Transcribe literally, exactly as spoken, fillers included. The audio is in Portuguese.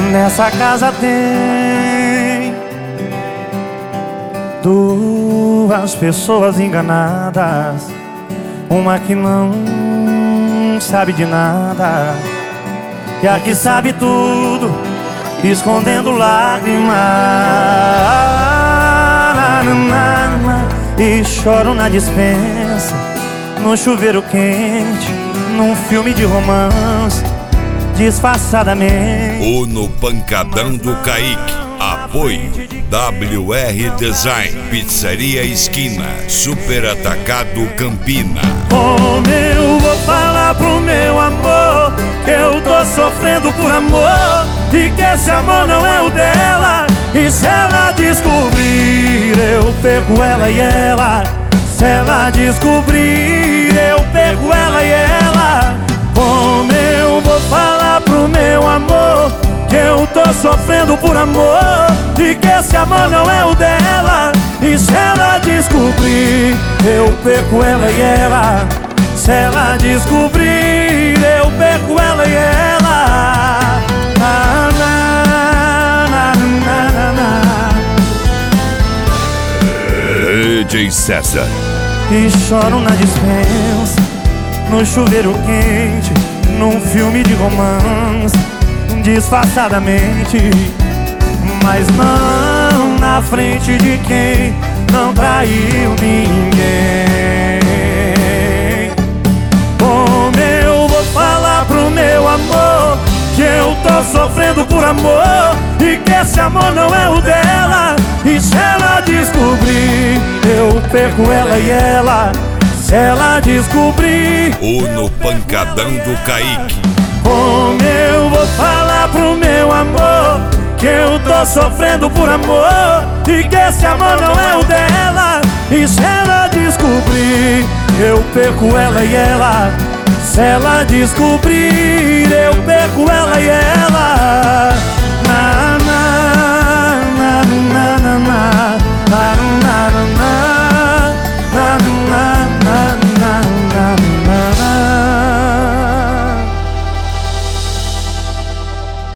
Nessa casa tem duas pessoas enganadas, uma que não sabe de nada e a que sabe tudo, escondendo lágrimas. E choro na dispensa, no chuveiro quente, num filme de romance, disfarçadamente. Ou no Pancadão do Kaique. Apoio W R Design, Pizzaria Esquina, Super Atacado Campina. Como eu vou falar pro meu amor que eu tô sofrendo por amor e que esse amor não é o dela? E se ela descobrir, eu pego ela e ela. Se ela descobrir, eu pego ela e ela. Como eu vou falar pro meu amor que eu tô sofrendo por amor e que esse amor não é o dela? E se ela descobrir, eu perco ela e ela. Se ela descobrir, eu perco ela e ela. Na, na, na, na, na, na. D J César. E choro na dispensa, no chuveiro quente, num filme de romance, disfarçadamente, mas não na frente de quem não traiu ninguém. Como eu vou falar pro meu amor que eu tô sofrendo por amor e que esse amor não é o dela? E se ela descobrir, eu perco ela e ela. Se ela descobrir, ou no Pancadão do Kaique. como eu vou falar pro meu amor que eu tô sofrendo por amor e que esse amor não é o dela? E se ela descobrir, eu perco ela e ela. Se ela descobrir, eu perco ela e ela.